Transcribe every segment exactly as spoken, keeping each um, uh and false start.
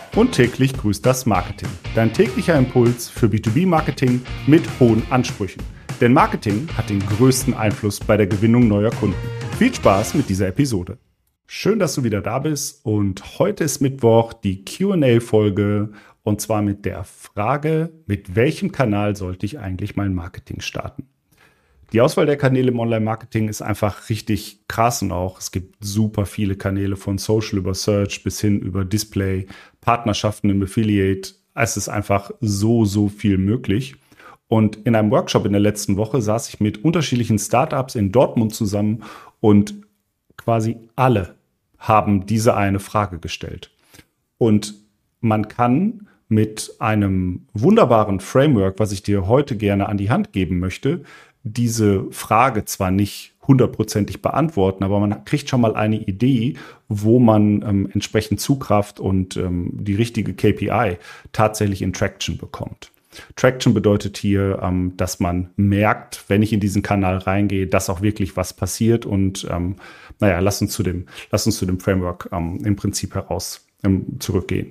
Und täglich grüßt das Marketing. Dein täglicher Impuls für B zwei B-Marketing mit hohen Ansprüchen. Denn Marketing hat den größten Einfluss bei der Gewinnung neuer Kunden. Viel Spaß mit dieser Episode. Schön, dass du wieder da bist und heute ist Mittwoch die Q und A-Folge und zwar mit der Frage, mit welchem Kanal sollte ich eigentlich mein Marketing starten? Die Auswahl der Kanäle im Online-Marketing ist einfach richtig krass und auch es gibt super viele Kanäle von Social über Search bis hin über Display, Partnerschaften im Affiliate. Es ist einfach so, so viel möglich. Und in einem Workshop in der letzten Woche saß ich mit unterschiedlichen Startups in Dortmund zusammen und quasi alle haben diese eine Frage gestellt. Und man kann mit einem wunderbaren Framework, was ich dir heute gerne an die Hand geben möchte, diese Frage zwar nicht hundertprozentig beantworten, aber man kriegt schon mal eine Idee, wo man ähm, entsprechend Zugkraft und ähm, die richtige K P I tatsächlich in Traction bekommt. Traction bedeutet hier, ähm, dass man merkt, wenn ich in diesen Kanal reingehe, dass auch wirklich was passiert und ähm, naja, lass uns zu dem, lass uns zu dem Framework ähm, im Prinzip heraus ähm, zurückgehen.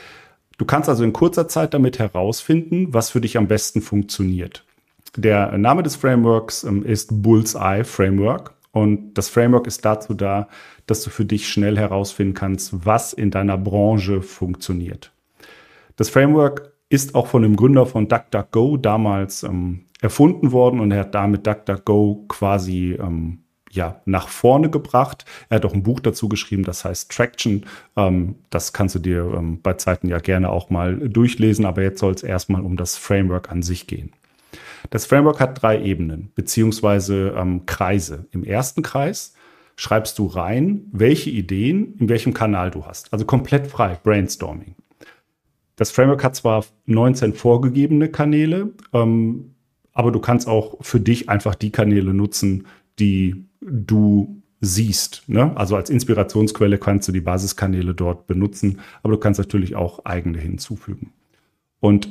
Du kannst also in kurzer Zeit damit herausfinden, was für dich am besten funktioniert. Der Name des Frameworks ähm, ist Bullseye Framework und das Framework ist dazu da, dass du für dich schnell herausfinden kannst, was in deiner Branche funktioniert. Das Framework ist auch von dem Gründer von DuckDuckGo damals ähm, erfunden worden und er hat damit DuckDuckGo quasi ähm, ja, nach vorne gebracht. Er hat auch ein Buch dazu geschrieben, das heißt Traction. Ähm, das kannst du dir ähm, bei Zeiten ja gerne auch mal durchlesen, aber jetzt soll es erstmal um das Framework an sich gehen. Das Framework hat drei Ebenen, beziehungsweise ähm, Kreise. Im ersten Kreis schreibst du rein, welche Ideen in welchem Kanal du hast. Also komplett frei, Brainstorming. Das Framework hat zwar neunzehn vorgegebene Kanäle, ähm, aber du kannst auch für dich einfach die Kanäle nutzen, die du siehst. Ne? Also als Inspirationsquelle kannst du die Basiskanäle dort benutzen, aber du kannst natürlich auch eigene hinzufügen. Und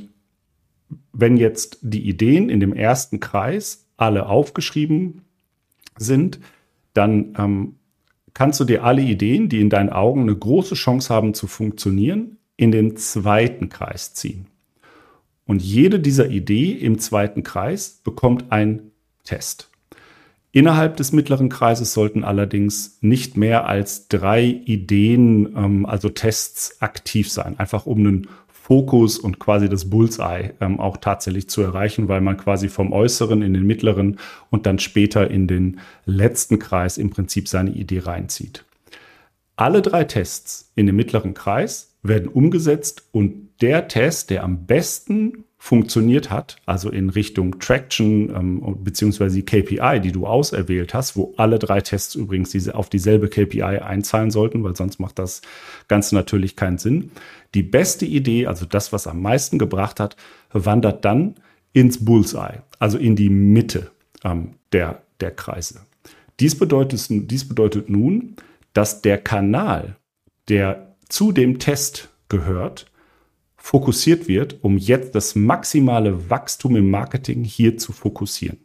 wenn jetzt die Ideen in dem ersten Kreis alle aufgeschrieben sind, dann ähm, kannst du dir alle Ideen, die in deinen Augen eine große Chance haben zu funktionieren, in den zweiten Kreis ziehen. Und jede dieser Ideen im zweiten Kreis bekommt einen Test. Innerhalb des mittleren Kreises sollten allerdings nicht mehr als drei Ideen, ähm, also Tests, aktiv sein, einfach um einen Fokus und quasi das Bullseye ähm, auch tatsächlich zu erreichen, weil man quasi vom Äußeren in den mittleren und dann später in den letzten Kreis im Prinzip seine Idee reinzieht. Alle drei Tests in dem mittleren Kreis werden umgesetzt und der Test, der am besten funktioniert hat, also in Richtung Traction ähm, beziehungsweise die K P I, die du auserwählt hast, wo alle drei Tests übrigens diese, auf dieselbe K P I einzahlen sollten, weil sonst macht das Ganze natürlich keinen Sinn. Die beste Idee, also das, was am meisten gebracht hat, wandert dann ins Bullseye, also in die Mitte ähm, der, der Kreise. Dies bedeutet, dies bedeutet nun, dass der Kanal, der zu dem Test gehört, fokussiert wird, um jetzt das maximale Wachstum im Marketing hier zu fokussieren.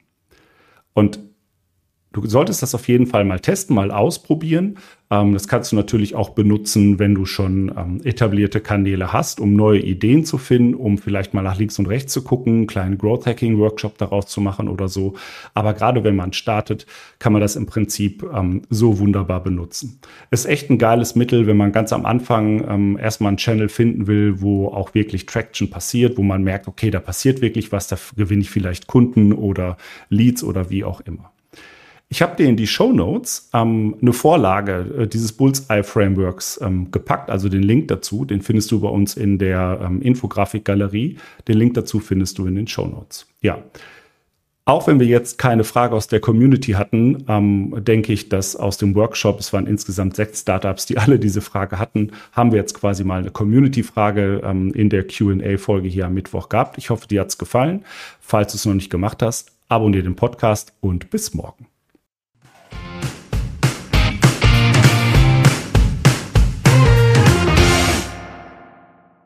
Und du solltest das auf jeden Fall mal testen, mal ausprobieren. Ähm, das kannst du natürlich auch benutzen, wenn du schon ähm, etablierte Kanäle hast, um neue Ideen zu finden, um vielleicht mal nach links und rechts zu gucken, einen kleinen Growth-Hacking-Workshop daraus zu machen oder so. Aber gerade wenn man startet, kann man das im Prinzip ähm, so wunderbar benutzen. Es ist echt ein geiles Mittel, wenn man ganz am Anfang ähm, erstmal einen Channel finden will, wo auch wirklich Traction passiert, wo man merkt, okay, da passiert wirklich was, da gewinne ich vielleicht Kunden oder Leads oder wie auch immer. Ich habe dir in die Shownotes ähm, eine Vorlage äh, dieses Bullseye-Frameworks ähm, gepackt, also den Link dazu, den findest du bei uns in der ähm, Infografik-Galerie. Den Link dazu findest du in den Shownotes. Ja, auch wenn wir jetzt keine Frage aus der Community hatten, ähm, denke ich, dass aus dem Workshop, es waren insgesamt sechs Startups, die alle diese Frage hatten, haben wir jetzt quasi mal eine Community-Frage ähm, in der Q und A-Folge hier am Mittwoch gehabt. Ich hoffe, dir hat's gefallen. Falls du es noch nicht gemacht hast, abonniere den Podcast und bis morgen.